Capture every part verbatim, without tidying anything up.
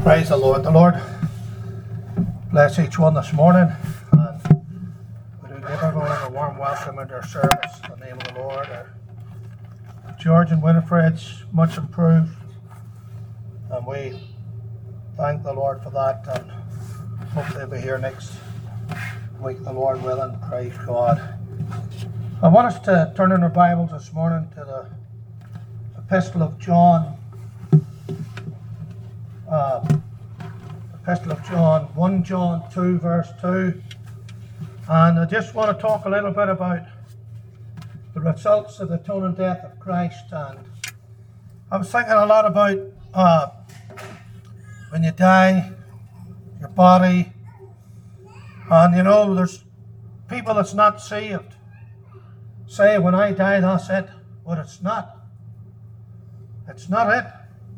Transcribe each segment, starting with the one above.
Praise the Lord. The Lord bless each one this morning, and we do give everyone a warm welcome into our service in the name of the Lord. Uh, George and Winifred's much improved, and we thank the Lord for that, and hopefully they'll be here next week, the Lord willing. Praise God. I want us to turn in our Bibles this morning to the Epistle of John. Uh, Epistle of John, First John two, verse two. And I just want to talk a little bit about the results of the atoning death of Christ. And I was thinking a lot about uh, when you die, your body. And you know, there's people that's not saved say, when I die, that's it. But it's not. It's not it.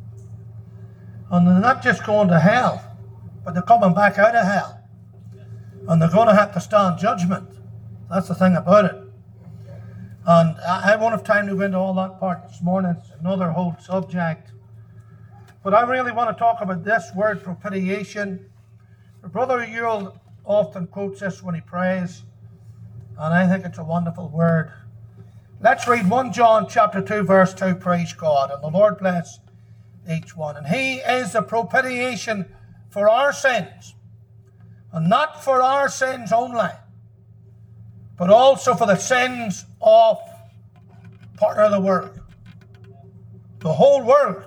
And they're not just going to hell, but they're coming back out of hell. And they're going to have to stand judgment. That's the thing about it. And I won't have time to go into all that part this morning. It's another whole subject. But I really want to talk about this word, propitiation. Brother Ewell often quotes this when he prays, and I think it's a wonderful word. Let's read First John chapter two, verse two, praise God. And the Lord bless each one. And he is the propitiation for our sins, and not for our sins only, but also for the sins of part of the world, the whole world.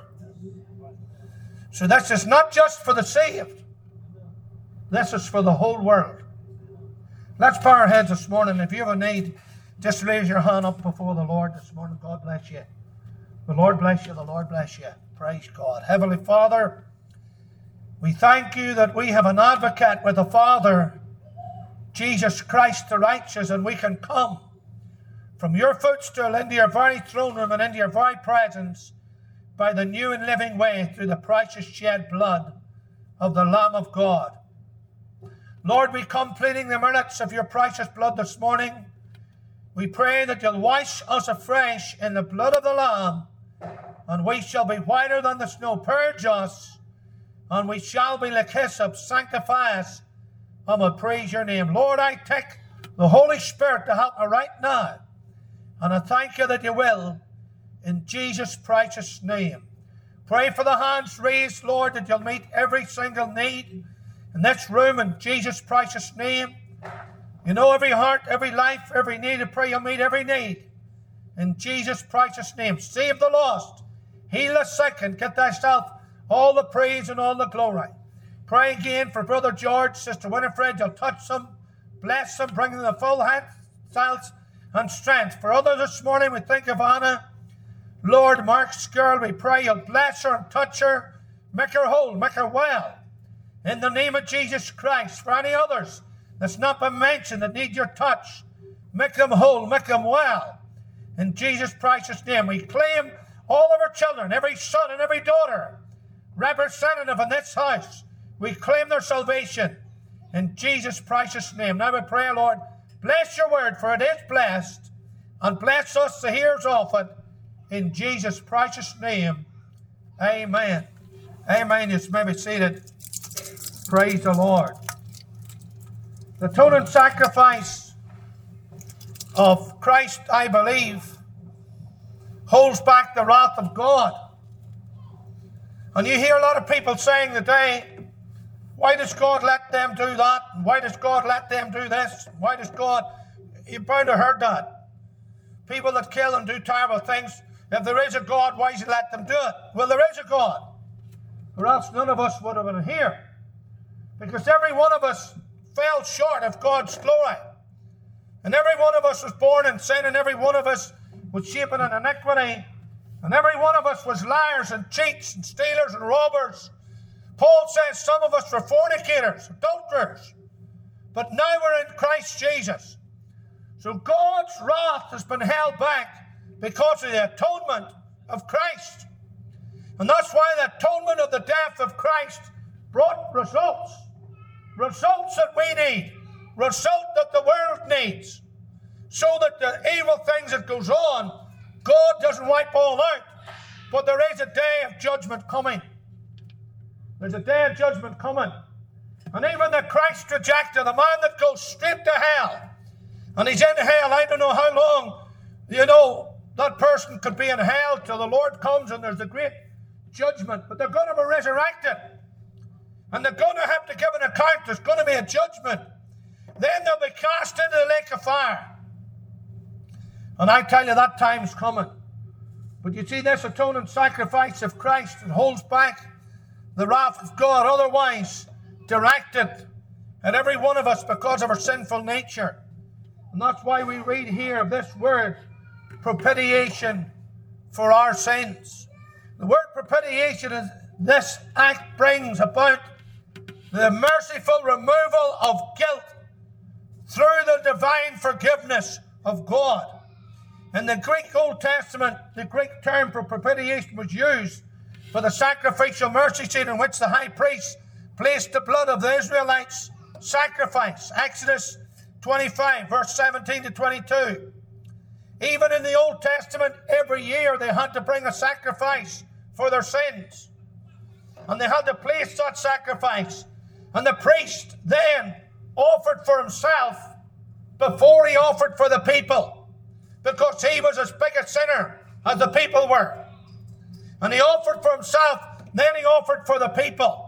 So this is not just for the saved, this is for the whole world. Let's bow our heads this morning. If you have a need, just raise your hand up before the Lord this morning. God bless you. The Lord bless you. The Lord bless you. Praise God. Heavenly Father, we thank you that we have an advocate with the Father, Jesus Christ the righteous, and we can come from your footstool into your very throne room and into your very presence by the new and living way through the precious shed blood of the Lamb of God. Lord, we come pleading the merits of your precious blood this morning. We pray that you'll wash us afresh in the blood of the Lamb, and we shall be whiter than the snow. Purge us, and we shall be like hyssop. Sanctify us, and we'll praise your name. Lord, I take the Holy Spirit to help me right now, and I thank you that you will, in Jesus' precious name. Pray for the hands raised, Lord, that you'll meet every single need in this room in Jesus' precious name. You know every heart, every life, every need. I pray you'll meet every need in Jesus' precious name. Save the lost, heal the sick, and get thyself all the praise and all the glory. Pray again for Brother George, Sister Winifred. You'll touch them, bless them, bring them the full health and strength. For others this morning, we think of Anna, Lord, Mark's girl. We pray you'll bless her and touch her, make her whole, make her well. In the name of Jesus Christ. For any others that's not been mentioned that need your touch, make them whole, make them well. In Jesus' precious name, we claim all of our children, every son and every daughter, representative in this house. We claim their salvation in Jesus' precious name. Now we pray, Lord, bless your word, for it is blessed, and bless us the hearers of it. In Jesus' precious name, amen. Amen. You may be seated. Praise the Lord. The atoning sacrifice of Christ, I believe, holds back the wrath of God. And you hear a lot of people saying today, why does God let them do that? And why does God let them do this? Why does God... You've bound to heard that. People that kill and do terrible things, if there is a God, why does he let them do it? Well, there is a God, or else none of us would have been here. Because every one of us fell short of God's glory. And every one of us was born in sin, and every one of us was shapen in iniquity. And every one of us was liars and cheats and stealers and robbers. Paul says some of us were fornicators, adulterers. But now we're in Christ Jesus. So God's wrath has been held back because of the atonement of Christ. And that's why the atonement of the death of Christ brought results. Results that we need. Result that the world needs. So that the evil things that goes on, God doesn't wipe all out. But there is a day of judgment coming. There's a day of judgment coming. And even the Christ rejected, the man that goes straight to hell, and he's in hell, I don't know how long, you know, that person could be in hell till the Lord comes and there's a great judgment. But they're going to be resurrected. And they're going to have to give an account. There's going to be a judgment. Then they'll be cast into the lake of fire. And I tell you, that time's coming. But you see, this atoning sacrifice of Christ, it holds back the wrath of God, otherwise directed at every one of us because of our sinful nature. And that's why we read here this word, propitiation for our sins. The word propitiation is this act brings about the merciful removal of guilt through the divine forgiveness of God. In the Greek Old Testament, the Greek term for propitiation was used for the sacrificial mercy seat in which the high priest placed the blood of the Israelites' sacrifice. Exodus twenty-five, verse seventeen to twenty-two. Even in the Old Testament, every year they had to bring a sacrifice for their sins. And they had to place that sacrifice. And the priest then offered for himself before he offered for the people, because he was as big a sinner as the people were. And he offered for himself, then he offered for the people.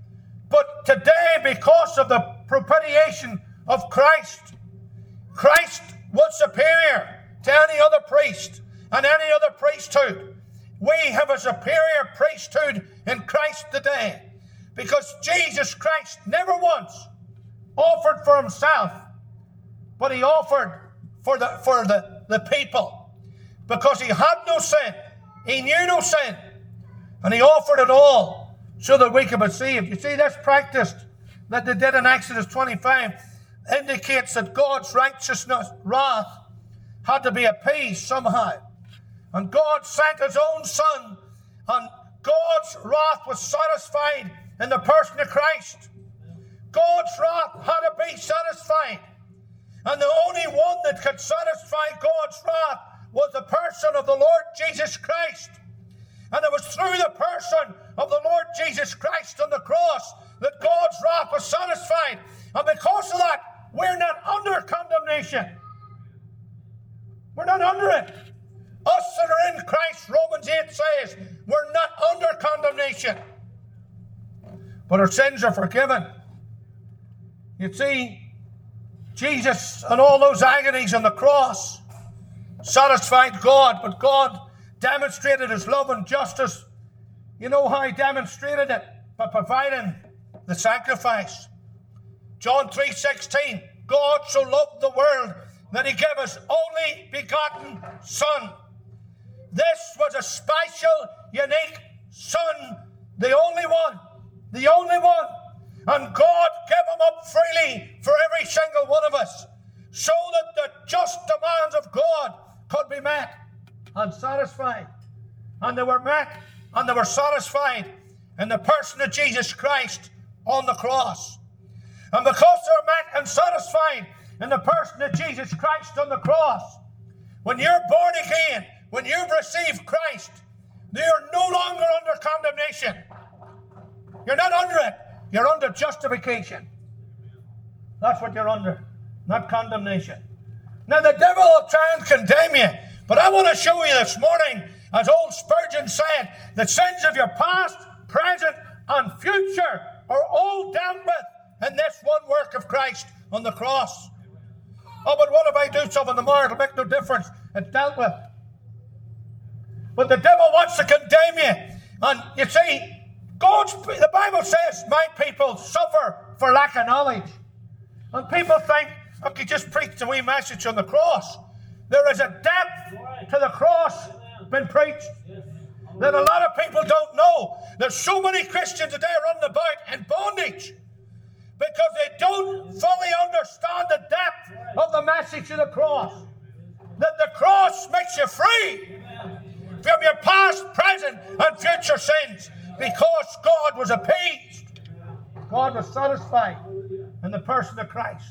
But today, because of the propitiation of Christ, Christ was superior to any other priest and any other priesthood. We have a superior priesthood in Christ today, because Jesus Christ never once offered for himself, but he offered for the for the, the people, because he had no sin, he knew no sin, and he offered it all so that we could be saved. You see, this practice that they did in Exodus twenty-five indicates that God's righteousness, wrath, had to be appeased somehow. And God sent his own Son, and God's wrath was satisfied in the person of Christ. God's wrath had to be satisfied. And the only one that could satisfy God's wrath was the person of the Lord Jesus Christ. And it was through the person of the Lord Jesus Christ on the cross that God's wrath was satisfied. And because of that, we're not under condemnation. We're not under it. Us that are in Christ, Romans eight says, we're not under condemnation. But our sins are forgiven. You see, Jesus and all those agonies on the cross satisfied God, but God demonstrated his love and justice. You know how he demonstrated it? By providing the sacrifice. John three sixteen, God so loved the world that he gave his only begotten Son. This was a special, unique Son, the only one, the only one. And God gave him up freely for every single one of us, so that the just demands of God could be met and satisfied. And they were met and they were satisfied in the person of Jesus Christ on the cross. And because they were met and satisfied in the person of Jesus Christ on the cross, when you're born again, when you've received Christ, you're no longer under condemnation. You're not under it. You're under justification. That's what you're under, not condemnation. Now, the devil will try and condemn you, but I want to show you this morning, as old Spurgeon said, that sins of your past, present, and future are all dealt with in this one work of Christ on the cross. Oh, but what if I do something tomorrow? It'll make no difference. It's dealt with. But the devil wants to condemn you. And you see, God's, the Bible says, my people suffer for lack of knowledge. And people think, okay, just preach a wee message on the cross. There is a depth to the cross been preached that a lot of people don't know. There's so many Christians today running about in bondage because they don't fully understand the depth of the message of the cross. That the cross makes you free from your past, present, and future sins, because God was appeased. God was satisfied in the person of Christ.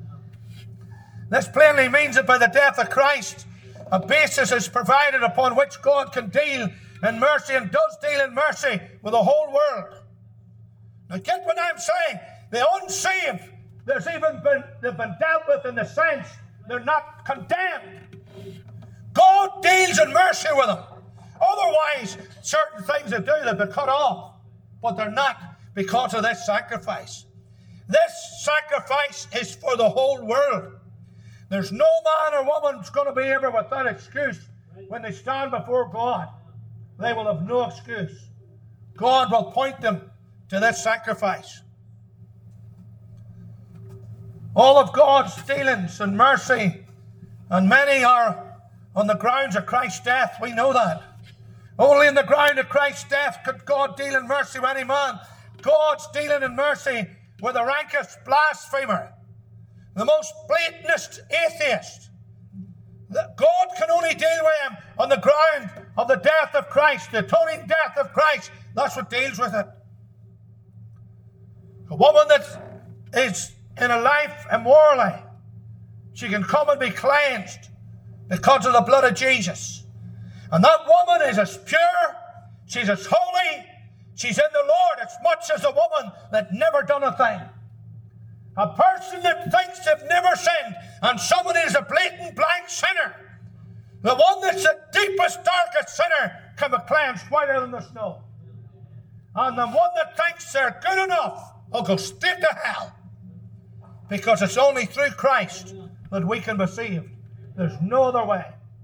This plainly means that by the death of Christ, a basis is provided upon which God can deal in mercy, and does deal in mercy with the whole world. Now get what I'm saying. The unsaved, there's even been, they've been dealt with in the sense they're not condemned. God deals in mercy with them. Otherwise, certain things they do, they've been cut off. But they're not because of this sacrifice. This sacrifice is for the whole world. There's no man or woman who's going to be ever without excuse when they stand before God. They will have no excuse. God will point them to this sacrifice. All of God's dealings and mercy, and many are on the grounds of Christ's death. We know that. Only in the ground of Christ's death could God deal in mercy with any man. God's dealing in mercy with the rankest blasphemer, the most blatantest atheist. God can only deal with him on the ground of the death of Christ, the atoning death of Christ. That's what deals with it. A woman that is in a life immorally, she can come and be cleansed because of the blood of Jesus. And that woman is as pure, she's as holy, she's in the Lord as much as a woman that never done a thing. A person that thinks they've never sinned, and someone is a blatant blind sinner. The one that's the deepest, darkest sinner can be cleansed whiter than the snow. And the one that thinks they're good enough will go straight to hell. Because it's only through Christ that we can be saved. There's no other way.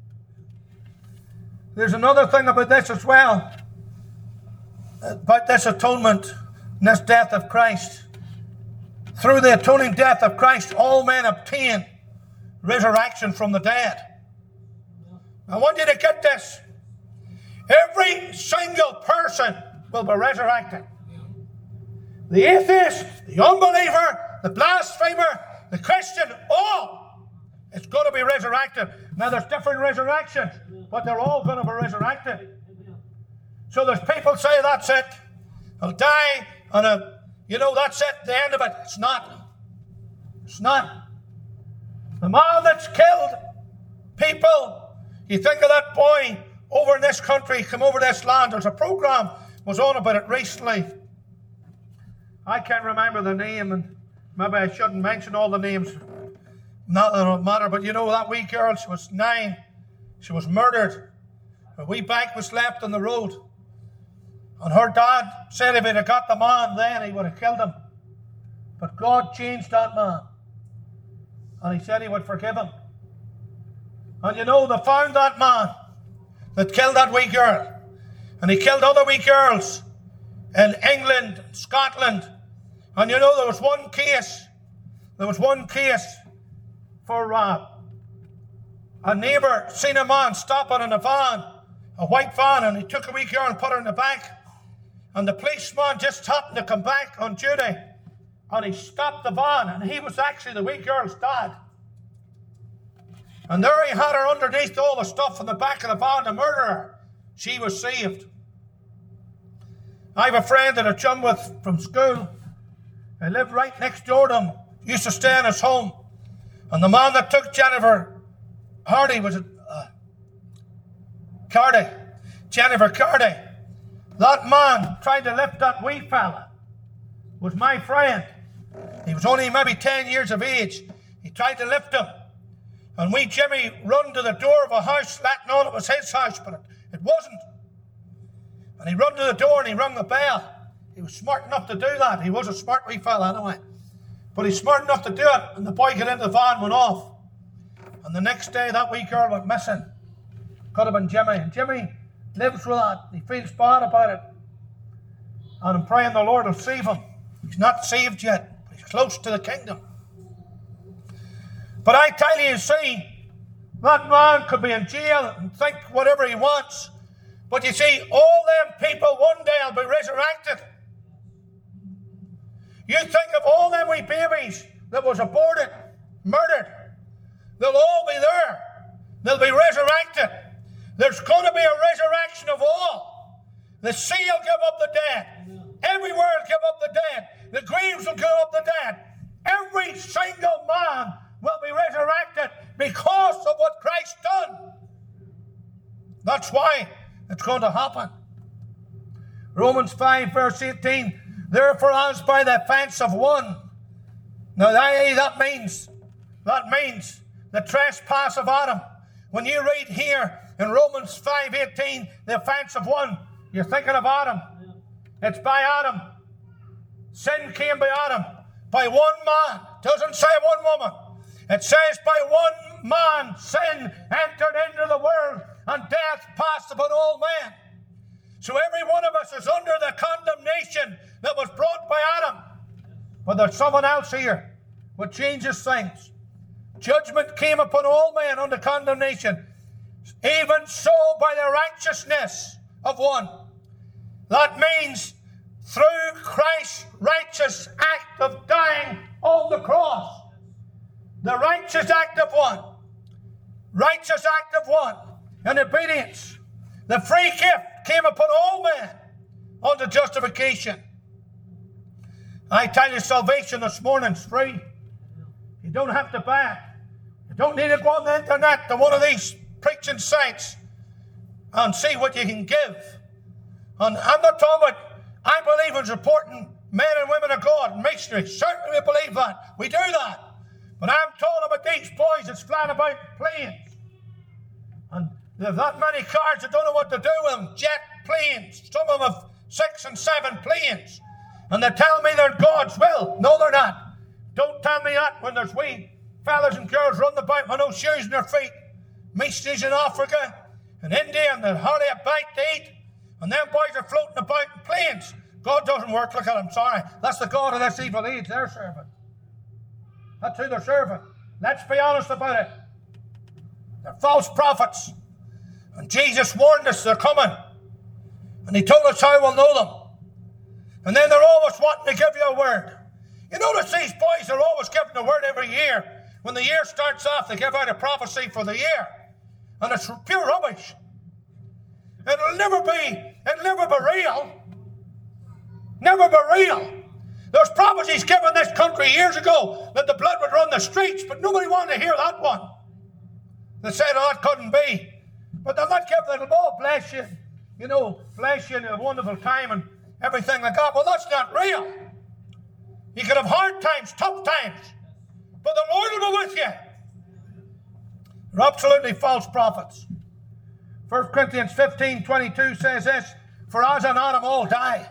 There's another thing about this as well. About this atonement and this death of Christ. Through the atoning death of Christ, all men obtain resurrection from the dead. I want you to get this. Every single person will be resurrected. The atheist, the unbeliever, the blasphemer, the Christian, all is going to be resurrected. Now there's different resurrections, but they're all going to be resurrected. So there's people say that's it. I'll die on a, you know, that's it, the end of it. It's not. It's not. The man that's killed people, you think of that boy over in this country, come over this land. There's a program was on about it recently. I can't remember the name, and maybe I shouldn't mention all the names. Not that it matter, but you know that wee girl, she was nine. She was murdered. A wee bike was left on the road. And her dad said if he'd have got the man then, he would have killed him. But God changed that man. And he said he would forgive him. And you know, they found that man that killed that wee girl. And he killed other wee girls in England, Scotland. And you know, there was one case, there was one case for uh, a neighbour seen a man stopping in a van, a white van, and he took a wee girl and put her in the back. And the policeman just happened to come back on duty, and he stopped the van, and he was actually the wee girl's dad. And there he had her underneath all the stuff in the back of the van to murder her. She was saved. I have a friend that I chum with from school. I lived right next door to him. Used to stay in his home. And the man that took Jennifer Hardy was it uh, Cardy. Jennifer Cardy. That man tried to lift that wee fella. Was my friend. He was only maybe ten years of age. He tried to lift him. And wee Jimmy run to the door of a house, letting on it was his house, but it, it wasn't. And he run to the door and he rung the bell. He was smart enough to do that. He was a smart wee fella anyway. But he's smart enough to do it. And the boy got into the van and went off. And the next day that wee girl went missing. Could have been Jimmy. And Jimmy lives with that. He feels bad about it. And I'm praying the Lord will save him. He's not saved yet. But he's close to the kingdom. But I tell you, you see, that man could be in jail and think whatever he wants. But you see, all them people one day will be resurrected. You think of all them wee babies that was aborted, murdered. They'll all be there. They'll be resurrected. There's going to be a resurrection of all. The sea will give up the dead. Everywhere will give up the dead. The graves will give up the dead. Every single man will be resurrected because of what Christ done. That's why it's going to happen. Romans five verse eighteen, Therefore, as by the offense of one. Now, that, that means, that means the trespass of Adam. When you read here in Romans five eighteen, the offense of one, you're thinking of Adam. It's by Adam. Sin came by Adam. By one man. It doesn't say one woman. It says by one man sin entered into the world, and death passed upon all men. So every one of us is under the condemnation that was brought by Adam. But there's someone else here what changes things. Judgment came upon all men under condemnation, even so by the righteousness of one. That means through Christ's righteous act of dying on the cross. The righteous act of one. Righteous act of one. In obedience. The free gift came upon all men unto justification. I tell you, salvation this morning is free. You don't have to buy it. You don't need to go on the internet to one of these preaching sites and see what you can give. And I'm not talking about, I believe it's important, men and women of God, missionaries. Certainly we believe that. We do that. But I'm talking about these boys that's flying about planes. And there's that many cars that don't know what to do with them. Jet planes. Some of them have six and seven planes. And they tell me they're God's will. No, they're not. Don't tell me that when there's wee fellas and girls running about with no shoes in their feet. Missionaries in Africa and India, and they hardly a bite to eat. And them boys are floating about in planes. God doesn't work like that, I'm sorry. That's the God of this evil age they're serving. That's who they're serving. Let's be honest about it. They're false prophets. And Jesus warned us they're coming. And he told us how we'll know them. And then they're always wanting to give you a word. You notice these boys are always giving a word every year. When the year starts off, they give out a prophecy for the year. And it's pure rubbish. It'll never be, it'll never be real. Never be real. There's prophecies given this country years ago that the blood would run the streets, but nobody wanted to hear that one. They said, oh, that couldn't be. But they'll not give them, oh, bless you. You know, bless you in a wonderful time and everything like that. Well, that's not real. You can have hard times, tough times, but the Lord will be with you. They're absolutely false prophets. First Corinthians fifteen twenty-two says this, for as in Adam all die.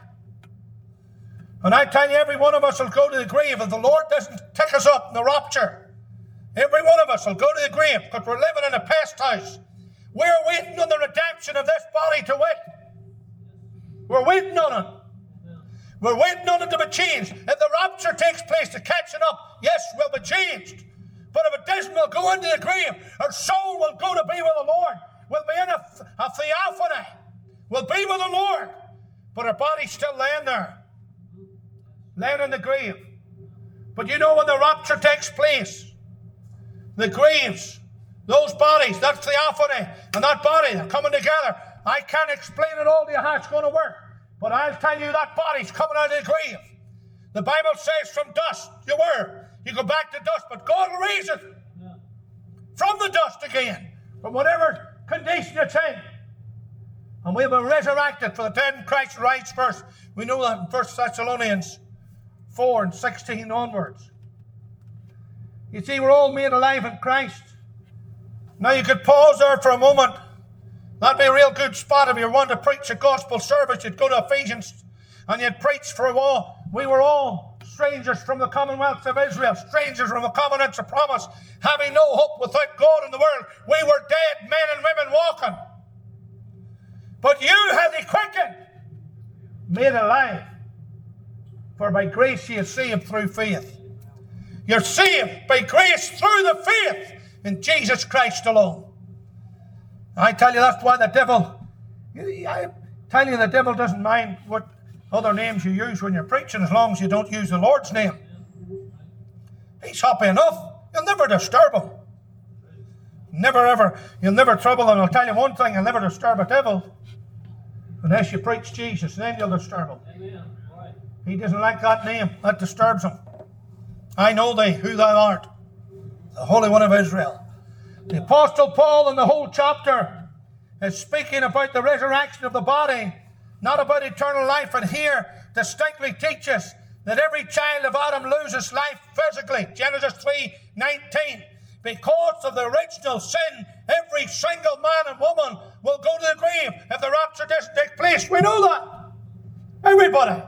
And I tell you, every one of us will go to the grave if the Lord doesn't take us up in the rapture. Every one of us will go to the grave because we're living in a pest house. We're waiting on the redemption of this body to wit. We're waiting on it. We're waiting on it to be changed. If the rapture takes place, the catching up, yes, we'll be changed. But if it doesn't, we'll go into the grave. Our soul will go to be with the Lord. We'll be in a, a theophany. We'll be with the Lord. But our body's still laying there. Laying in the grave. But you know when the rapture takes place, the graves, those bodies, that theophany and that body, they're coming together. I can't explain it all to you how it's going to work. But I'll tell you that body's coming out of the grave. The Bible says from dust you were. You go back to dust, but God will raise it from the dust again, from whatever condition it's in. And we'll be resurrected for the dead in Christ rise first. We know that in First Thessalonians four and sixteen onwards. You see, we're all made alive in Christ. Now you could pause there for a moment. That'd be a real good spot if you want to preach a gospel service. You'd go to Ephesians and you'd preach for a while. We were all strangers from the commonwealth of Israel, strangers from the covenants of promise, having no hope without God in the world. We were dead men and women walking. But you have He quickened, made alive. For by grace ye are saved through faith. You're saved by grace through the faith in Jesus Christ alone. I tell you, that's why the devil, I tell you, the devil doesn't mind what other names you use when you're preaching, as long as you don't use the Lord's name. He's happy enough. You'll never disturb him. Never ever. You'll never trouble him. I'll tell you one thing, you'll never disturb a devil unless you preach Jesus, then you'll disturb him. Amen. Right. He doesn't like that name. That disturbs him. I know thee, who thou art, the Holy One of Israel. The Apostle Paul in the whole chapter is speaking about the resurrection of the body, not about eternal life. And here distinctly teaches that every child of Adam loses life physically. Genesis three nineteen. Because of the original sin, every single man and woman will go to the grave if the rapture doesn't take place. We know that. Everybody.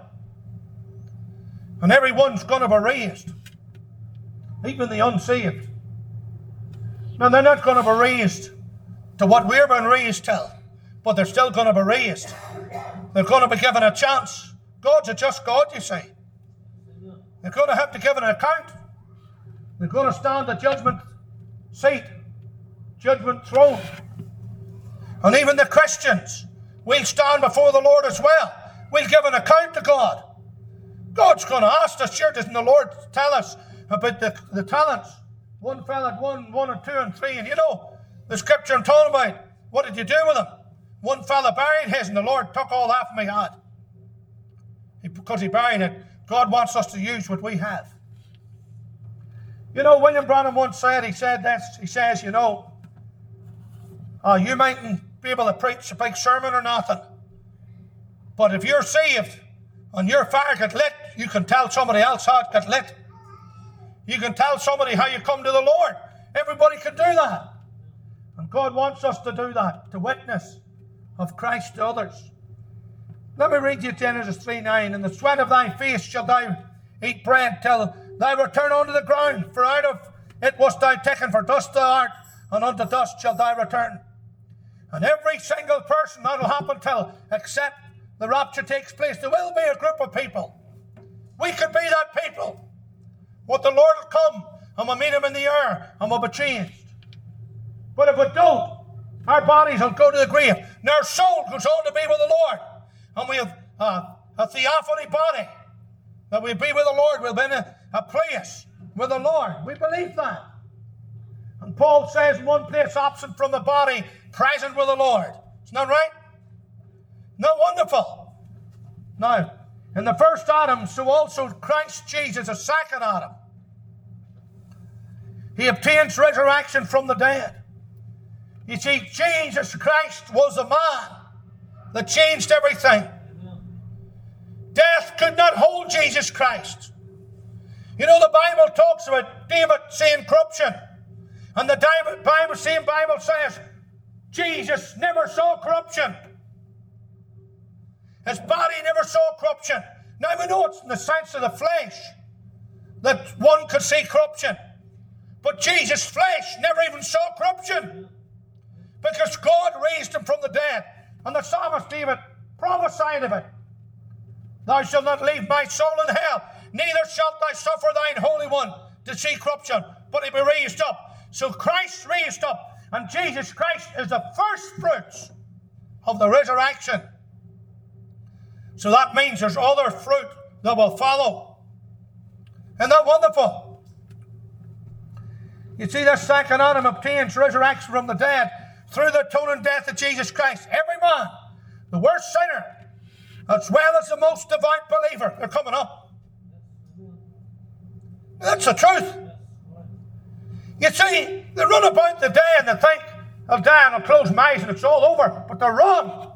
And everyone's going to be raised. Even the unsaved. Now, they're not going to be raised to what we're being raised to, but they're still going to be raised. They're going to be given a chance. God's a just God, you see. They're going to have to give an account. They're going to stand at judgment seat, judgment throne. And even the Christians will stand before the Lord as well. We'll give an account to God. God's going to ask us. Sure, doesn't the Lord tell us about the, the talents? One fell at one, one and two and three. And you know, the scripture I'm talking about, what did you do with them? One fella buried his, and the Lord took all that from he had. He, because he buried it. God wants us to use what we have. You know, William Branham once said, he said this, he says, you know, uh, you mightn't be able to preach a big sermon or nothing, but if you're saved and your fire got lit, you can tell somebody else how it got lit. You can tell somebody how you come to the Lord. Everybody can do that. And God wants us to do that, to witness of Christ to others. Let me read you Genesis three nine. In the sweat of thy face shalt thou eat bread till thou return unto the ground, for out of it wast thou taken, for dust thou art, and unto dust shalt thou return. And every single person, that'll happen till, except the rapture takes place, there will be a group of people. We could be that people. What the Lord will come, and we'll meet him in the air, and we'll be changed. But if we don't, our bodies will go to the grave, and our soul goes on to be with the Lord. And we have uh, a theophany body, that we'll be with the Lord. We'll be in a, a place with the Lord. We believe that. And Paul says in one place, absent from the body, present with the Lord. Isn't that right? Not wonderful? Now, in the first Adam, so also Christ Jesus, the second Adam. He obtains resurrection from the dead. You see, Jesus Christ was a man that changed everything. Death could not hold Jesus Christ. You know, the Bible talks about David seeing corruption. And the Bible, same Bible says, Jesus never saw corruption. His body never saw corruption. Now we know it's in the sense of the flesh that one could see corruption. But Jesus' flesh never even saw corruption. Because God raised him from the dead. And the psalmist David prophesied of it. Thou shalt not leave my soul in hell, neither shalt thou suffer thine Holy One to see corruption, but he be raised up. So Christ raised up, and Jesus Christ is the first fruits of the resurrection. So that means there's other fruit that will follow. Isn't that wonderful? You see, this second Adam obtains resurrection from the dead through the atoning death of Jesus Christ. Every man, the worst sinner, as well as the most devout believer, they're coming up. That's the truth. You see, they run about the day and they think, I'll die and I'll close my eyes and it's all over. But they're wrong.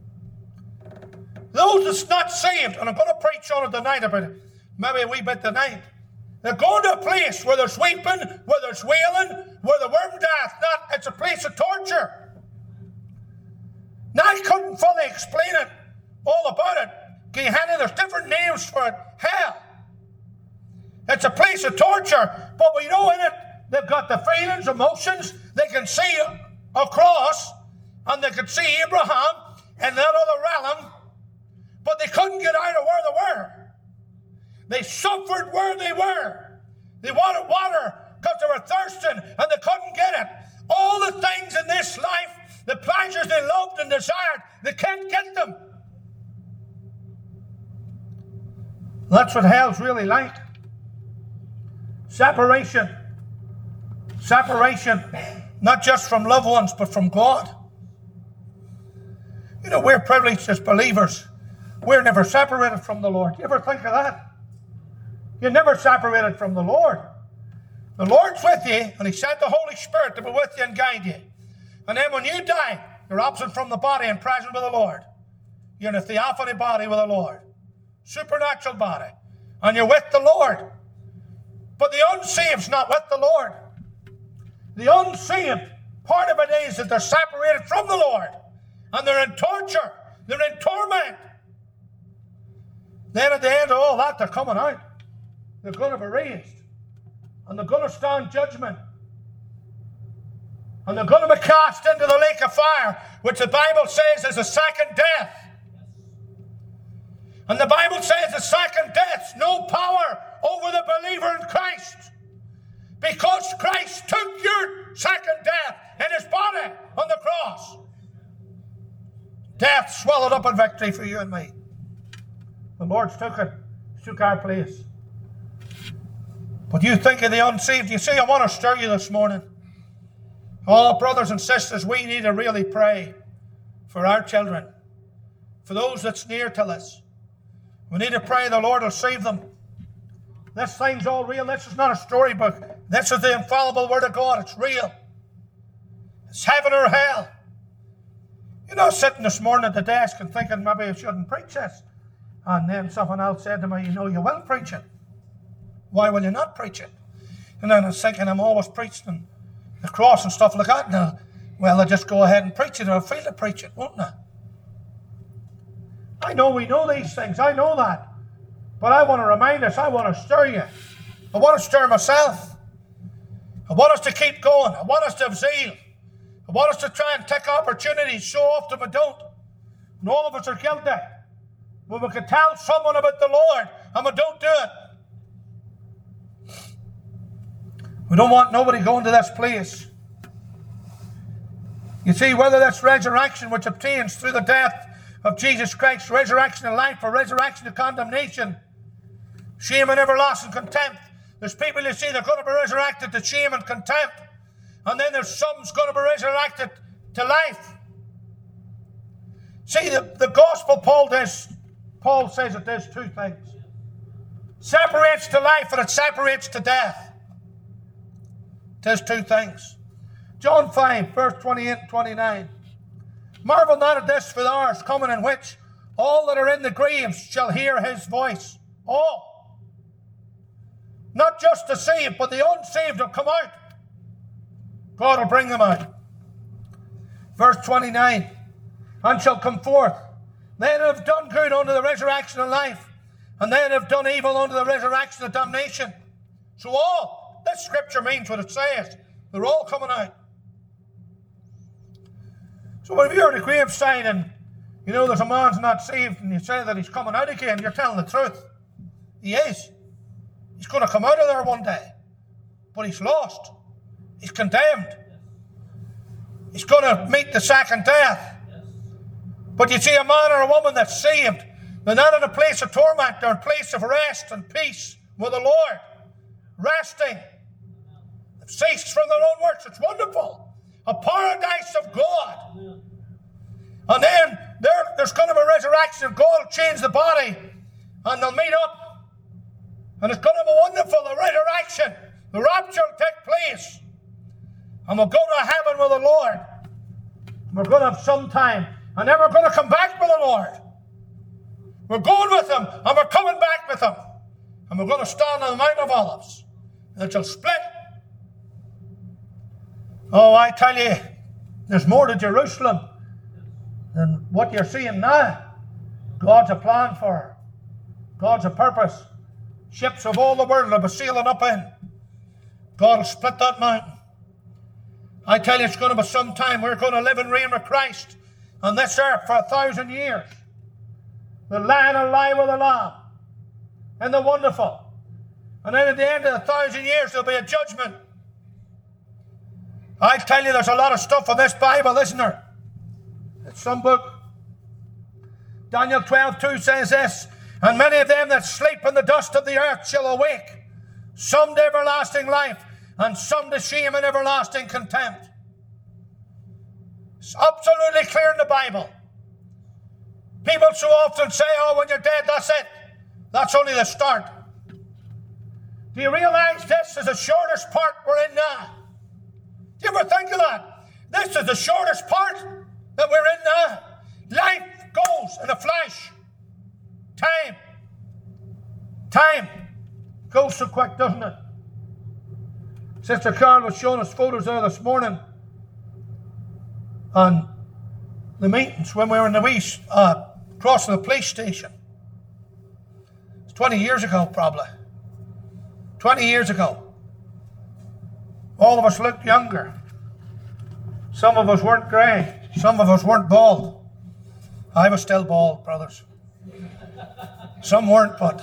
Those that's not saved, and I'm going to preach on it tonight about it, maybe a wee bit tonight. They're going to a place where there's weeping, where there's wailing, where the worm doth not. It's a place of torture. Now, I couldn't fully explain it, all about it. Gehenna, there's different names for it. Hell. It's a place of torture, but we know in it, they've got the feelings, emotions. They can see a cross, and they could see Abraham in that other realm, but they couldn't get out of where they were. They suffered where they were. They wanted water because they were thirsting, and they couldn't get it. All the things in this life, the pleasures they loved and desired, they can't get them. That's what hell's really like. Separation. Separation, not just from loved ones, but from God. You know, we're privileged as believers. We're never separated from the Lord. You ever think of that? You're never separated from the Lord. The Lord's with you, and He sent the Holy Spirit to be with you and guide you. And then when you die, you're absent from the body and present with the Lord. You're in a theophany body with the Lord. supernatural body, and you're with the Lord. But the unsaved not with the Lord. The unsaved, part of it is that they're separated from the Lord, and they're in torture, they're in torment. Then at the end of all that, they're coming out. They're going to be raised, and they're going to stand judgment. And they're going to be cast into the lake of fire, which the Bible says is a second death. And the Bible says the second death's no power over the believer in Christ. Because Christ took your second death in his body on the cross. Death swallowed up in victory for you and me. The Lord's took it. He took our place. But you think of the unsaved. You see, I want to stir you this morning. Oh, brothers and sisters, we need to really pray for our children, for those that's near to us. We need to pray the Lord will save them. This thing's all real. This is not a storybook. This is the infallible Word of God. It's real. It's heaven or hell. You're not sitting this morning at the desk and thinking maybe I shouldn't preach this. And then someone else said to me, you know, you will preach it. Why will you not preach it? And then I was thinking, I'm always preaching the cross and stuff like that. Now, well, I'll just go ahead and preach it, or I'll feel to preach it, won't I? I know we know these things. I know that. But I want to remind us, I want to stir you. I want to stir myself. I want us to keep going. I want us to have zeal. I want us to try and take opportunities. So often we don't. And all of us are guilty. When we can tell someone about the Lord and we don't do it. We don't want nobody going to this place. You see, whether that's resurrection which obtains through the death of Jesus Christ, resurrection of life or resurrection of condemnation, shame and everlasting contempt. There's people you see, they're going to be resurrected to shame and contempt. And then there's some's going to be resurrected to life. See, the, the gospel, Paul does, Paul says it does two things. Separates to life and it separates to death. It does two things. John five, verse twenty-eight and twenty-nine. Marvel not at this, for the hour is coming in which all that are in the graves shall hear his voice. All. Not just the saved, but the unsaved will come out. God will bring them out. Verse twenty-nine. And shall come forth. They that have done good unto the resurrection of life, and they that have done evil unto the resurrection of damnation. So all. This scripture means what it says. They're all coming out. So if you're at a graveside and you know there's a man's not saved and you say that he's coming out again, you're telling the truth. He is. He's going to come out of there one day. But he's lost. He's condemned. He's going to meet the second death. But you see a man or a woman that's saved, they're not in a place of torment, they're in a place of rest and peace with the Lord. Resting. They've ceased from their own works. It's wonderful. A paradise of God. And then there, there's going to be a resurrection. God will change the body. And they'll meet up. And it's going to be wonderful, the resurrection. The rapture will take place. And we'll go to heaven with the Lord. And we're going to have some time. And then we're going to come back with the Lord. We're going with Him. And we're coming back with Him. And we're going to stand on the Mount of Olives. And it shall split. Oh, I tell you, there's more to Jerusalem than what you're seeing now. God's a plan for her. God's a purpose. Ships of all the world will be sailing up in. God will split that mountain. I tell you, it's going to be some time. We're going to live and reign with Christ on this earth for a thousand years. The lion will lie with the lamb. And the wonderful. And then at the end of the thousand years, there'll be a judgment. I tell you, there's a lot of stuff in this Bible, isn't there? It's some book. Daniel twelve two says this, and many of them that sleep in the dust of the earth shall awake, some to everlasting life, and some to shame and everlasting contempt. It's absolutely clear in the Bible. People so often say, oh, when you're dead, that's it. That's only the start. Do you realize this is the shortest part we're in now? Do you ever think of that? This is the shortest part that we're in now. Life goes in a flash. Time. Time goes so quick, doesn't it? Sister Carol was showing us photos there this morning on the meetings when we were in the wee uh, crossing the police station. It's twenty years ago, probably. twenty years ago. All of us looked younger. Some of us weren't grey. Some of us weren't bald. I was still bald, brothers. Some weren't, but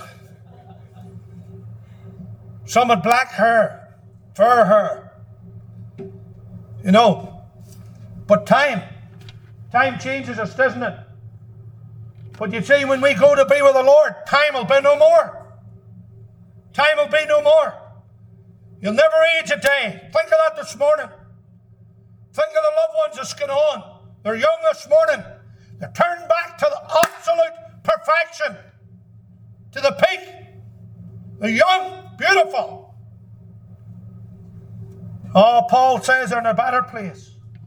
some had black hair, fur hair. You know, but time, time changes us, doesn't it? But you see, when we go to be with the Lord, time will be no more. Time will be no more. You'll never age a day. Think of that this morning. Think of the loved ones that's going on. They're young this morning. They're turned back to the absolute perfection, to the peak. They're young, beautiful. Oh, Paul says they're in a better place.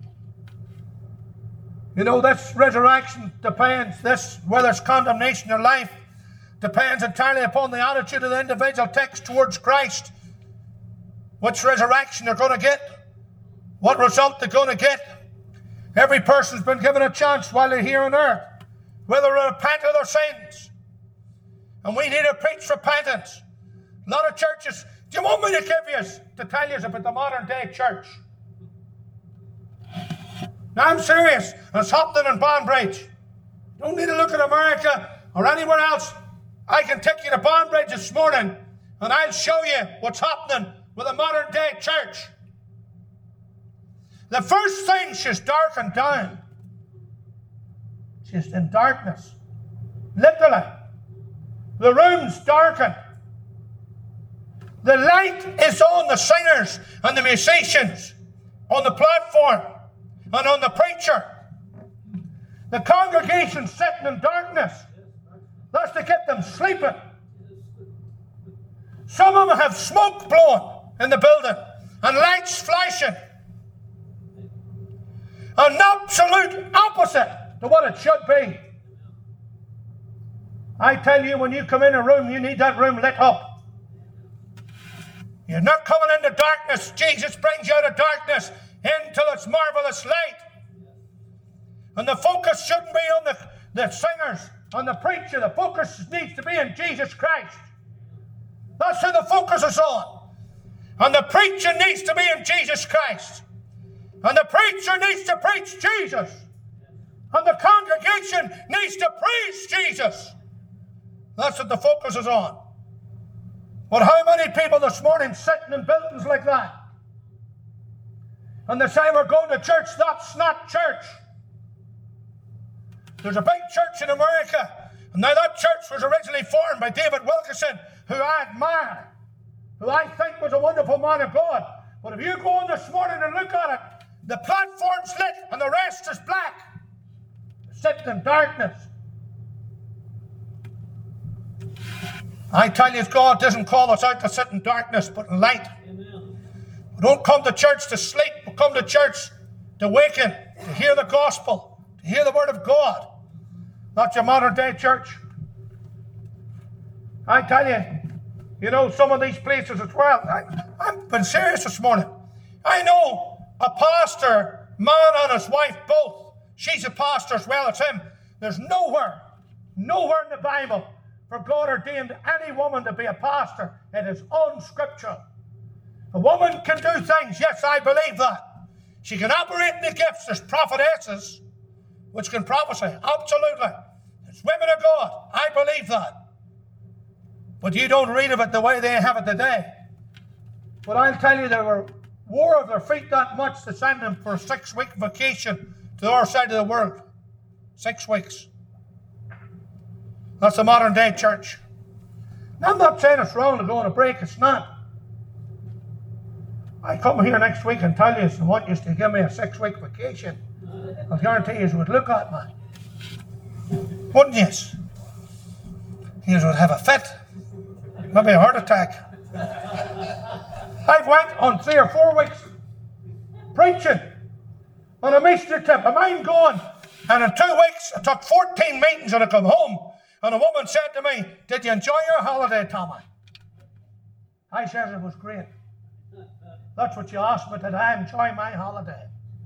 You know, this resurrection depends, this, whether there's condemnation or life, depends entirely upon the attitude of the individual takes towards Christ. Which resurrection they're going to get, what result they're going to get. Every person's been given a chance while they're here on earth, whether they repent of their sins. And we need to preach repentance. A lot of churches, do you want me to give you, to tell you about the modern day church? Now I'm serious. It's happening in Banbridge. You don't need to look at America or anywhere else. I can take you to Banbridge this morning and I'll show you what's happening with a modern day church. The first thing, she's darkened down. She's in darkness. Literally. The room's darkened. The light is on the singers and the musicians, on the platform and on the preacher. The congregation's sitting in darkness. That's to get them sleeping. Some of them have smoke blowing in the building and lights flashing. An absolute opposite to what it should be. I tell you, when you come in a room, you need that room lit up. You're not coming into darkness. Jesus brings you out of darkness into its marvelous light. And the focus shouldn't be on the, the singers, on the preacher. The focus needs to be on Jesus Christ. That's who the focus is on. And the preacher needs to be in Jesus Christ. And the preacher needs to preach Jesus. And the congregation needs to praise Jesus. That's what the focus is on. But how many people this morning sitting in buildings like that? And they say we're going to church. That's not church. There's a big church in America. And now that church was originally formed by David Wilkerson, who I admire, who I think was a wonderful man of God. But if you go on this morning and look at it, the platform's lit and the rest is black. Sitting in darkness. I tell you, God doesn't call us out to sit in darkness, but in light. Amen. We don't come to church to sleep. We come to church to awaken, to hear the gospel, to hear the word of God. Not your modern day church. I tell you, you know, some of these places as well. I, I've been serious this morning. I know a pastor, man and his wife both. She's a pastor as well as him. There's nowhere, nowhere in the Bible for God ordained any woman to be a pastor. It is unscriptural. A woman can do things. Yes, I believe that. She can operate in the gifts. There's prophetesses which can prophesy. Absolutely. It's women of God. I believe that. But you don't read of it the way they have it today. But I'll tell you, they were wore of their feet that much to send them for a six-week vacation to the other side of the world. Six weeks. That's the modern day church. Now, I'm not saying it's wrong to go on a break. It's not. I come here next week and tell you I want you to give me a six-week vacation. I'll guarantee you would look at me. Wouldn't you? You would have a fit. Maybe a heart attack. I've went on three or four weeks preaching on a missionary trip. A mind going. And in two weeks, I took fourteen meetings and I come home. And a woman said to me, did you enjoy your holiday, Tommy? I says it was great. That's what you asked me, did I enjoy my holiday?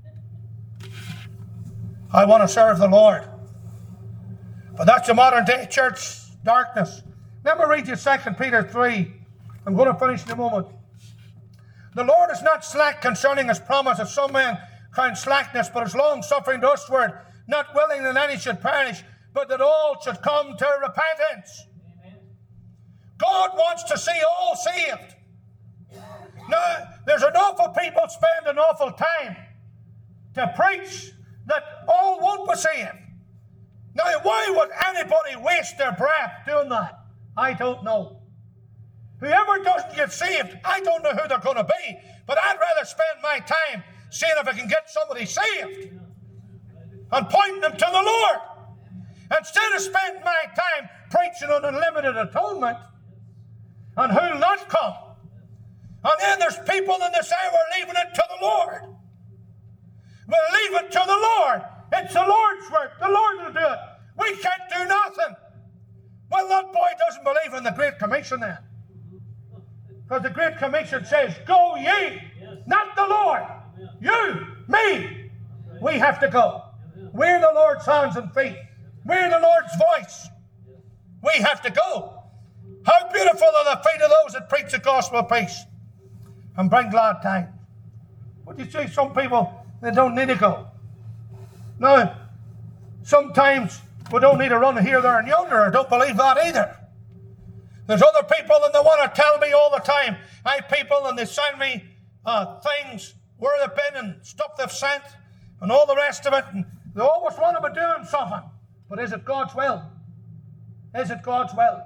I want to serve the Lord. But that's the modern day church darkness. Let me read you Second Peter three. I'm going to finish in a moment. The Lord is not slack concerning his promise, as some men count slackness, but is long suffering to usward, not willing that any should perish, but that all should come to repentance. Amen. God wants to see all saved. Now, there's an awful people spend an awful time to preach that all won't be saved. Now, why would anybody waste their breath doing that? I don't know. Whoever doesn't get saved, I don't know who they're going to be, but I'd rather spend my time seeing if I can get somebody saved and pointing them to the Lord, instead of spending my time preaching on unlimited atonement and who'll not come. And then there's people in this hour leaving it to the Lord. Well, leave it to the Lord. It's the Lord's work. The Lord will do it. We can't do nothing. Well, that boy doesn't believe in the Great Commission then. Because the Great Commission says, go ye, yes. Not the Lord. Amen. You, me. Right. We have to go. Amen. We're the Lord's hands and feet. We're the Lord's voice. Yes. We have to go. How beautiful are the feet of those that preach the gospel of peace and bring glad tidings. But you see, some people, they don't need to go. Now, sometimes we don't need to run here, there, and yonder. I don't believe that either. There's other people and they want to tell me all the time. I have people and they send me uh, things, where they've been and stuff they've sent and all the rest of it. And they always want to be doing something. But is it God's will? Is it God's will?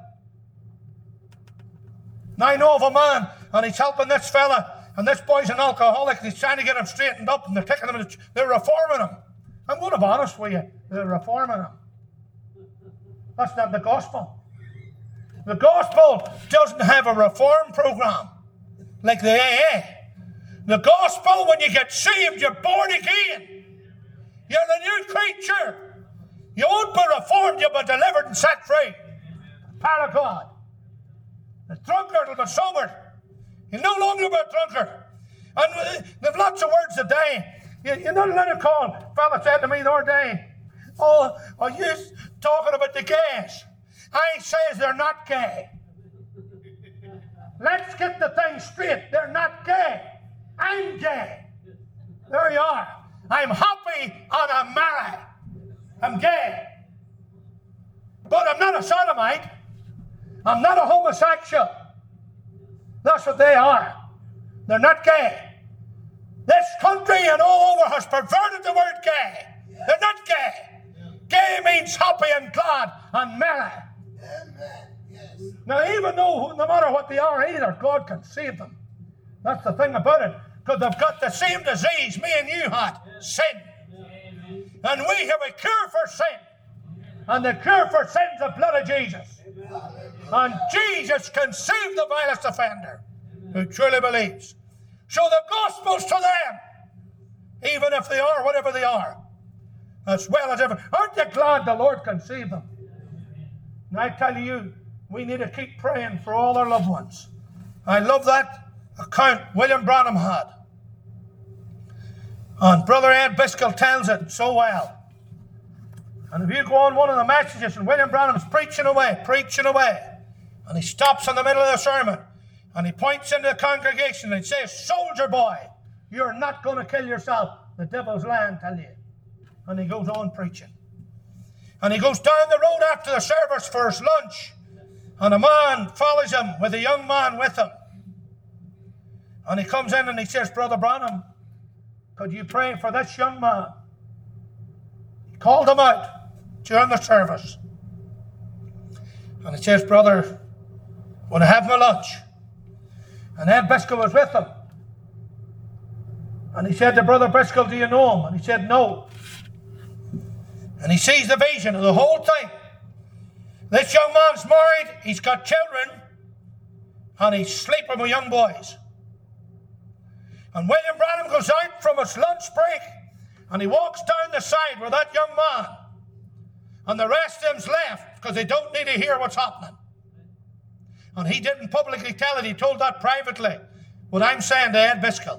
Now I know of a man and he's helping this fella, and this boy's an alcoholic and he's trying to get him straightened up, and they're taking him, they're reforming him. I'm going to be honest with you, they're reforming him. That's not the gospel. The gospel doesn't have a reform program like the A A. The gospel, when you get saved, you're born again. You're a new creature. You won't be reformed, you'll be delivered and set free. Power of God. The drunkard will be sobered. He'll no longer be a drunkard. And they've lots of words today. You, you know, let it call. A fella said to me the other day, oh, are you talking about the gays? I says they're not gay. Let's get the thing straight. They're not gay. I'm gay. There you are. I'm happy and I'm married. I'm gay. But I'm not a sodomite. I'm not a homosexual. That's what they are. They're not gay. This country and all over has perverted the word gay. They're not gay. Gay means happy and glad and merry. Amen. Yes. Now, even though no matter what they are either, God can save them. That's the thing about it. Because they've got the same disease me and you had, sin. Amen. And we have a cure for sin. And the cure for sin is the blood of Jesus. Amen. And Jesus can save the vilest offender who truly believes. So the gospel's to them, even if they are whatever they are, as well as ever. Aren't you glad the Lord can save them? And I tell you, we need to keep praying for all our loved ones. I love that account William Branham had. And Brother Ed Biscoe tells it so well. And if you go on one of the messages, and William Branham's preaching away, preaching away, and he stops in the middle of the sermon, and he points into the congregation, and he says, soldier boy, you're not going to kill yourself. The devil's lying, tell you. And he goes on preaching. And he goes down the road after the service for his lunch, and a man follows him with a young man with him. And he comes in and he says, Brother Branham, could you pray for this young man? He called him out during the service. And he says, Brother, when I have my lunch. And Ed Biscoe was with him. And he said to Brother Biscoe, do you know him? And he said, no. And he sees the vision of the whole thing. This young man's married, he's got children, and he's sleeping with young boys. And William Branham goes out from his lunch break, and he walks down the side with that young man. And the rest of them's left because they don't need to hear what's happening. And he didn't publicly tell it. He told that privately. What I'm saying to Ed Biscoe.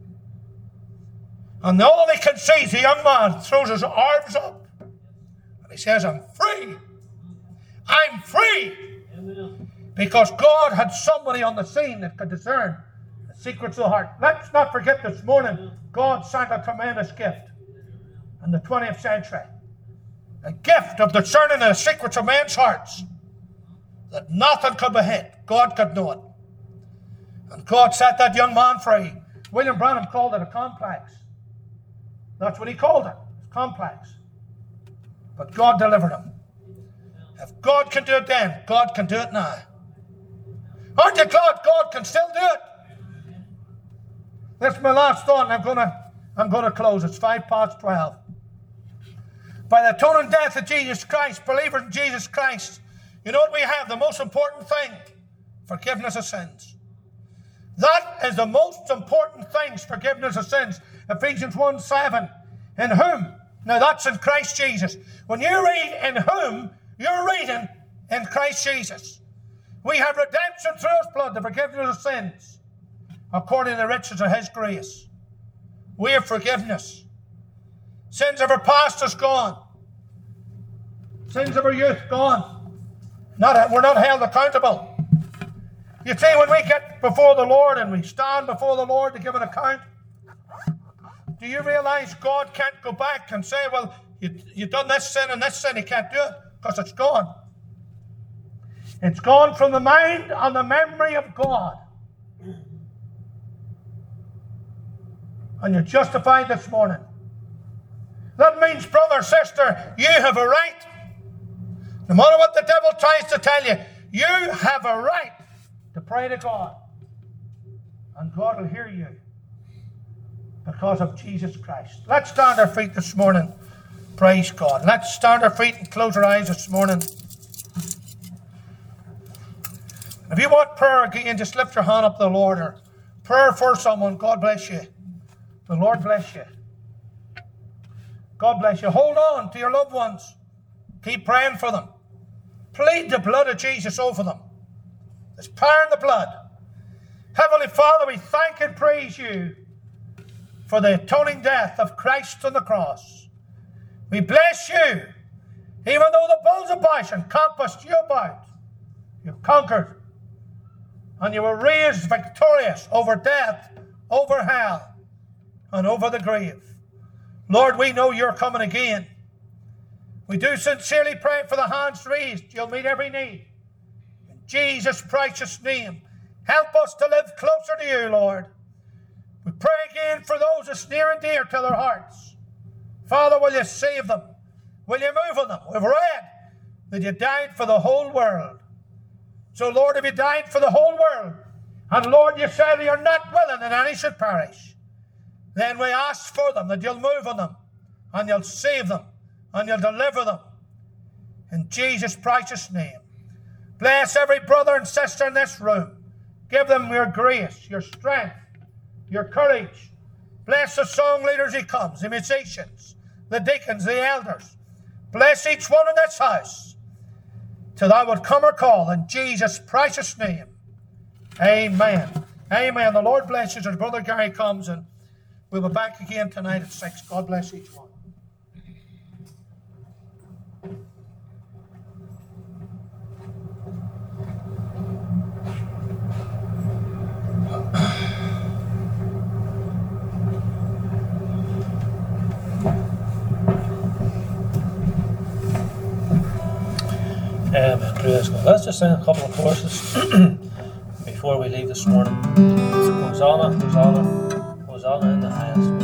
And all they can see is the young man throws his arms up. And he says, I'm free. I'm free. Because God had somebody on the scene that could discern the secrets of the heart. Let's not forget this morning, God sent a tremendous gift in the twentieth century. A gift of discerning the secrets of men's hearts. That nothing could be hid. God could know it. And God set that young man free. William Branham called it a complex. That's what he called it. Complex. But God delivered him. If God can do it then, God can do it now. Aren't you glad God can still do it? That's my last thought, and I'm gonna I'm gonna close. It's five past twelve. By the atoning death of Jesus Christ, believers in Jesus Christ, you know what we have? The most important thing, forgiveness of sins. That is the most important thing, forgiveness of sins. Ephesians one seven. In whom? Now that's in Christ Jesus. When you read in whom, you're reading in Christ Jesus. We have redemption through His blood, the forgiveness of sins, according to the riches of His grace. We have forgiveness. Sins of our past is gone. Sins of our youth gone. Not, we're not held accountable. You see, when we get before the Lord and we stand before the Lord to give an account, do you realize God can't go back and say, well, you, you've done this sin and this sin, He can't do it, because it's gone. It's gone from the mind and the memory of God. And you're justified this morning. That means, brother, sister, you have a right. No matter what the devil tries to tell you, you have a right to pray to God. And God will hear you because of Jesus Christ. Let's stand our feet this morning. Praise God. Let's stand our feet and close our eyes this morning. If you want prayer again, just lift your hand up to the Lord, or prayer for someone. God bless you. The Lord bless you. God bless you. Hold on to your loved ones. Keep praying for them. Plead the blood of Jesus over them. There's power in the blood. Heavenly Father, we thank and praise you for the atoning death of Christ on the cross. We bless you. Even though the bulls of Bashan compassed you about, you conquered. And you were raised victorious over death, over hell, and over the grave. Lord, we know you're coming again. We do sincerely pray for the hands raised. You'll meet every need. In Jesus' precious name, help us to live closer to you, Lord. We pray again for those that's near and dear to their hearts. Father, will you save them? Will you move on them? We've read that you died for the whole world. So, Lord, if you died for the whole world, and Lord, you said you're not willing that any should perish, then we ask for them, that you'll move on them, and you'll save them, and you'll deliver them. In Jesus' precious name. Bless every brother and sister in this room. Give them your grace, your strength, your courage. Bless the song leaders who comes, the musicians, the deacons, the elders. Bless each one in this house, till thou would come or call, in Jesus' precious name. Amen. Amen. The Lord bless you as Brother Gary comes, and we'll be back again tonight at six. God bless each one. Amen. Praise God. Let's just sing a couple of courses before we leave this morning. Hosanna, Hosanna, Hosanna in the highest.